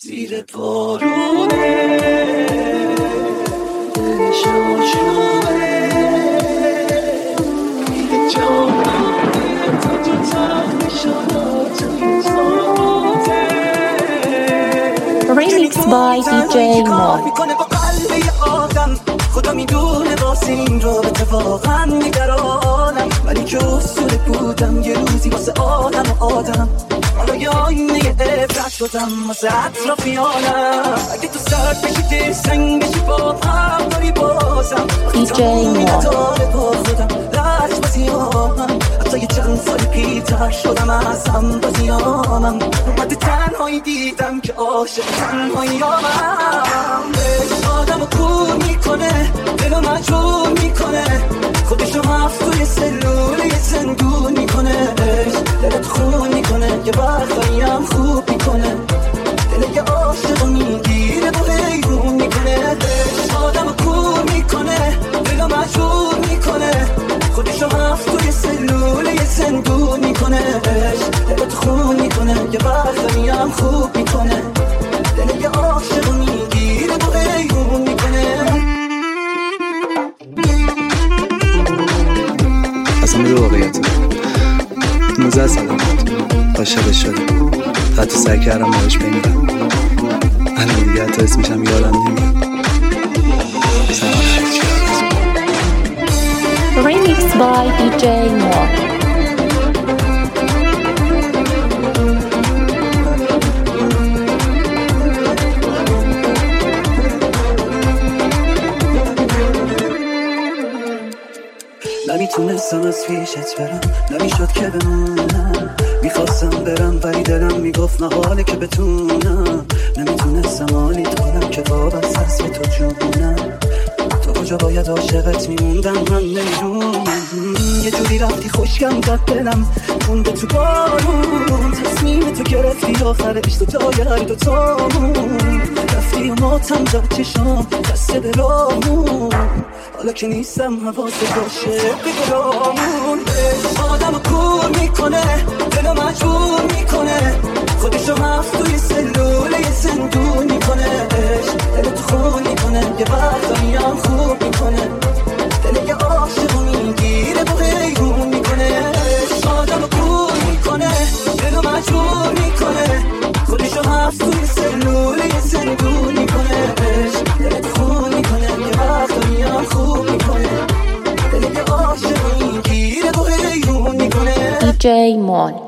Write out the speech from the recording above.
زیر بارونه دلش آشوبه میگه جانم تو تو تخت شداتون زاده Remix by DJ Mon. میکنه با قلب آدم خدا میدونه واسه این رابطه واقعا نگرانم ولی که اصول بودم یه روزی واسه آدم حالا یه آینه عبرت شدم واسه اطرافیانم اگه تو سرد بشی دل سنگ بشی با هم داری بازم DJ Mon. با خودم لحظ بازیامم حتی یه چند سال پیرتر شدم از هم بازیامم اومده تنهایی دیدم که عاشق تنهاییامم آدمو کور میکنه دلو مجبور میکنه خودشو مفتوی سلول یه زندون میکنه دلت خون میکنه یه وقتاییم خوب میکنه دل یه عاشقو میگیره با حیرون میکنه آدمو کور میکنه دلو مجبور میکنه خودشو مفتوی سلول یه زندون میکنه دلت خون میکنه یه وقتاییم خوب میکنه دل یه عاشقو میگیره با حیرون میکنه اصلا میره واقعیت 19 سالم بود عاشقش شدم حتی سعی کردم باهاش بمیرم الان دیگه حتی اسمشم یادم نمیاد Remix by DJ Mon. نمیتونستم از پیشت برم نمیشد که بمونم میخواستم برم ولی دلم میگفت نه حاله که بتونم نمیتونستم حالیت کنم که وابست به تو جونم تو کجا باید عاشقت میموندم من نمیدونم یه جوری رفتی خوشگم زد دلم مونده تو بارون تصمیم تو گرفتی آخرش تو جای هر دوتامون رفتی و ماتم زد چشام دسته به رامون حالا که نیستم حواست باشه بگرامون آدمو کور میکنه دلو مجبور میکنه خودشو مفتوی سلول یه زندون میکنه دلت خون میکنه یه وقتاییم خوب میکنه دل یه عاشقو میگیره با حیرون میکنه آدمو کور میکنه دلو مجبور میکنه خودشو مفتوی سلول یه زندون میکنه دلت خون میکنه یه وقتاییم خوب میکنه دل یه عاشقو میگیره با حیرون میکنه DJ Mon.